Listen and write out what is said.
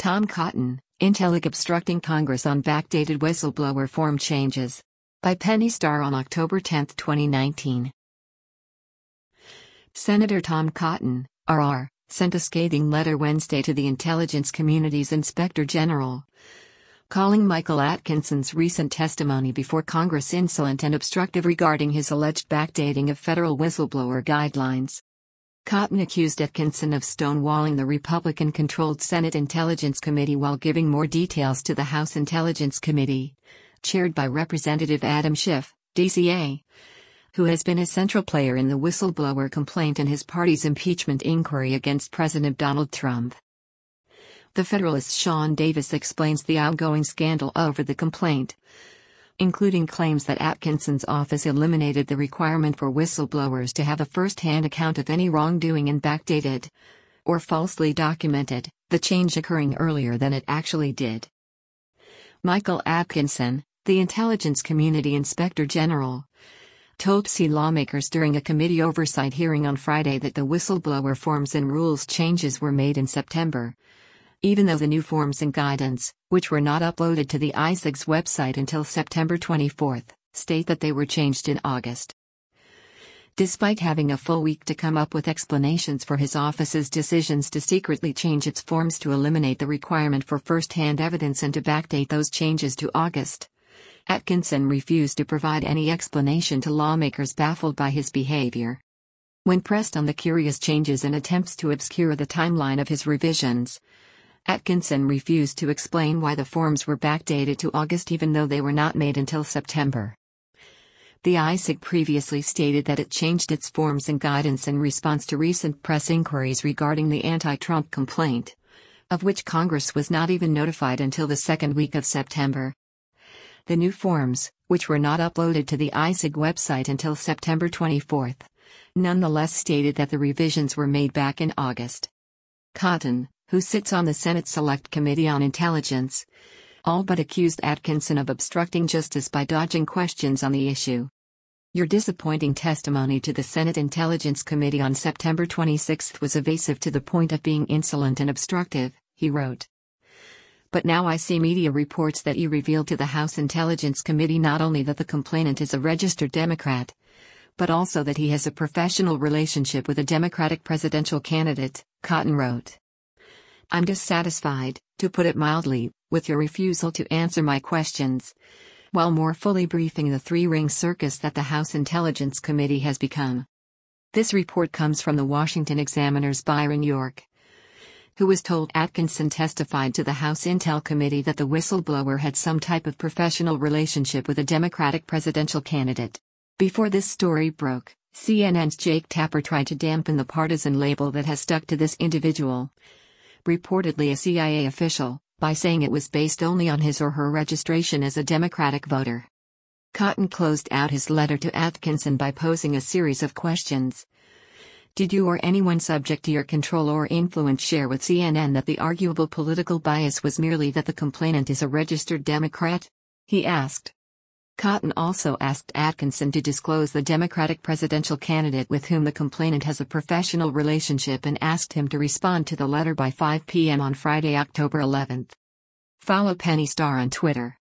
Tom Cotton, Intel obstructing Congress on backdated whistleblower form changes. By Penny Starr on October 10, 2019. Senator Tom Cotton, RR, sent a scathing letter Wednesday to the intelligence community's Inspector General, calling Michael Atkinson's recent testimony before Congress insolent and obstructive regarding his alleged backdating of federal whistleblower guidelines. Cotton accused Atkinson of stonewalling the Republican-controlled Senate Intelligence Committee while giving more details to the House Intelligence Committee, chaired by Representative Adam Schiff, DCA, who has been a central player in the whistleblower complaint and his party's impeachment inquiry against President Donald Trump. The Federalist's Sean Davis explains the ongoing scandal over the complaint, including claims that Atkinson's office eliminated the requirement for whistleblowers to have a first-hand account of any wrongdoing and backdated, or falsely documented, the change occurring earlier than it actually did. Michael Atkinson, the Intelligence Community Inspector General, told C lawmakers during a committee oversight hearing on Friday that the whistleblower forms and rules changes were made in September, even though the new forms and guidance, which were not uploaded to the ISIG's website until September 24, state that they were changed in August. Despite having a full week to come up with explanations for his office's decisions to secretly change its forms to eliminate the requirement for first-hand evidence and to backdate those changes to August, Atkinson refused to provide any explanation to lawmakers baffled by his behavior. When pressed on the curious changes and attempts to obscure the timeline of his revisions, Atkinson refused to explain why the forms were backdated to August even though they were not made until September. The ISIG previously stated that it changed its forms and guidance in response to recent press inquiries regarding the anti-Trump complaint, of which Congress was not even notified until the second week of September. The new forms, which were not uploaded to the ISIG website until September 24, nonetheless stated that the revisions were made back in August. Cotton, who sits on the Senate Select Committee on Intelligence, all but accused Atkinson of obstructing justice by dodging questions on the issue. Your disappointing testimony to the Senate Intelligence Committee on September 26 was evasive to the point of being insolent and obstructive, he wrote. But now I see media reports that you revealed to the House Intelligence Committee not only that the complainant is a registered Democrat, but also that he has a professional relationship with a Democratic presidential candidate, Cotton wrote. I'm dissatisfied, to put it mildly, with your refusal to answer my questions, while more fully briefing the three-ring circus that the House Intelligence Committee has become. This report comes from the Washington Examiner's Byron York, who was told Atkinson testified to the House Intel Committee that the whistleblower had some type of professional relationship with a Democratic presidential candidate. Before this story broke, CNN's Jake Tapper tried to dampen the partisan label that has stuck to this individual, reportedly a CIA official, by saying it was based only on his or her registration as a Democratic voter. Cotton closed out his letter to Atkinson by posing a series of questions. Did you or anyone subject to your control or influence share with CNN that the arguable political bias was merely that the complainant is a registered Democrat? He asked. Cotton also asked Atkinson to disclose the Democratic presidential candidate with whom the complainant has a professional relationship and asked him to respond to the letter by 5 p.m. on Friday, October 11. Follow Penny Starr on Twitter.